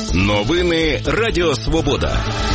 Новини Радіо Свобода.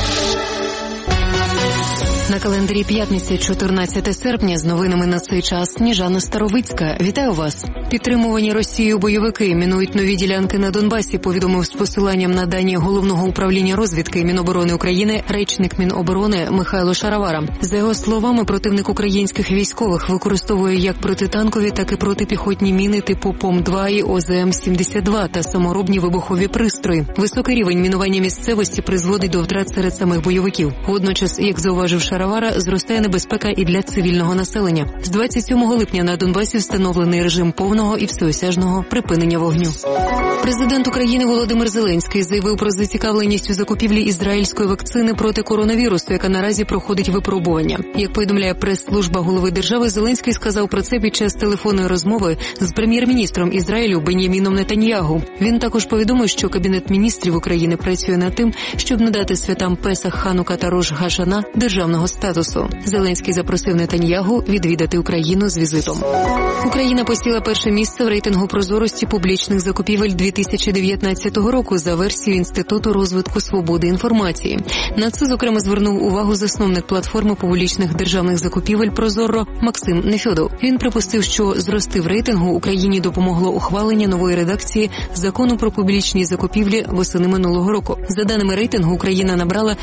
На календарі п'ятниця, 14 серпня, з новинами на цей час Сніжана Старовицька. Вітаю вас. Підтримувані Росією бойовики мінують нові ділянки на Донбасі, повідомив з посиланням на дані Головного управління розвідки Міноборони України речник Міноборони Михайло Шаровара. За його словами, противник українських військових використовує як протитанкові, так і протипіхотні міни типу ПОМ-2 і ОЗМ-72 та саморобні вибухові пристрої. Високий рівень мінування місцевості призводить до втрат серед самих бойовиків. Водночас, як зауважив Шаровара, зростає небезпека і для цивільного населення. З 27 липня на Донбасі встановлений режим повного і всеосяжного припинення вогню. Президент України Володимир Зеленський заявив про зацікавленість у закупівлі ізраїльської вакцини проти коронавірусу, яка наразі проходить випробування. Як повідомляє прес-служба голови держави, Зеленський сказав про це під час телефонної розмови з прем'єр-міністром Ізраїлю Бен'яміном Нетаньягу. Він також повідомив, що Кабінет міністрів України працює над тим, щоб надати святам Песах, Ханука та Рош Гашана державного статусу. Зеленський запросив Нетаньягу відвідати Україну з візитом. Україна посіла перше місце в рейтингу прозорості публічних закупівель 2019 року за версією Інституту розвитку свободи інформації. На це, зокрема, звернув увагу засновник платформи публічних державних закупівель «Прозорро» Максим Нефьодов. Він припустив, що зрости в рейтингу Україні допомогло ухвалення нової редакції Закону про публічні закупівлі восени минулого року. За даними рейтингу, Україна набрала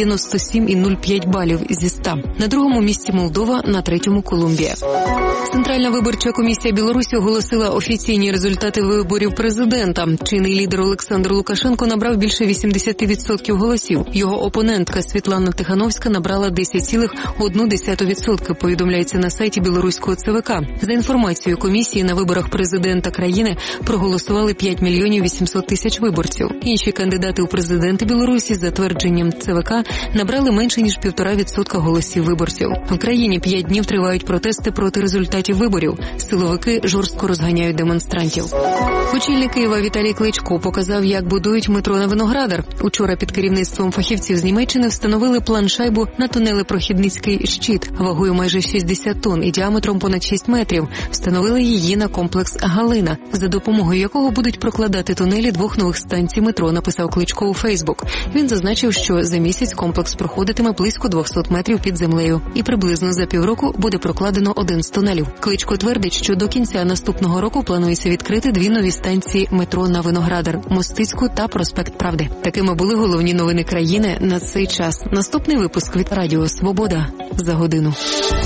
97,05 балів зі 100. На другому місці Молдова, на третьому Колумбія. Центральна виборча комісія Білорусі оголосила офіційні результати виборів президента. Чинний лідер Олександр Лукашенко набрав більше 80% голосів. Його опонентка Світлана Тихановська набрала 10,1%, повідомляється на сайті білоруського ЦВК. За інформацією комісії, на виборах президента країни проголосували 5 мільйонів 800 тисяч виборців. Інші кандидати у президенти Білорусі, за твердженням ЦВК, набрали менше ніж 1,5% голосів виборців. В країні 5 днів тривають протести проти результатів виборів. Силовики жорстко розганяють демонстрантів. Очільник Києва Віталій Кличко показав, як будують метро на Виноградар. Учора під керівництвом фахівців з Німеччини встановили план-шайбу на тунелепрохідницький щит вагою майже 60 тонн і діаметром понад 6 метрів. Встановили її на комплекс «Галина», за допомогою якого будуть прокладати тунелі 2 нових станцій метро, написав Кличко у Фейсбук. Він зазначив, що за місяць комплекс проходитиме близько 200 метрів під землею і приблизно за півроку буде прокладено 1 з тунелів. Кличко твердить, що до кінця наступного року планується відкрити 2 нові станції метро на Виноградар, Мостицьку та Проспект Правди. Такими були головні новини країни на цей час. Наступний випуск від Радіо Свобода за годину.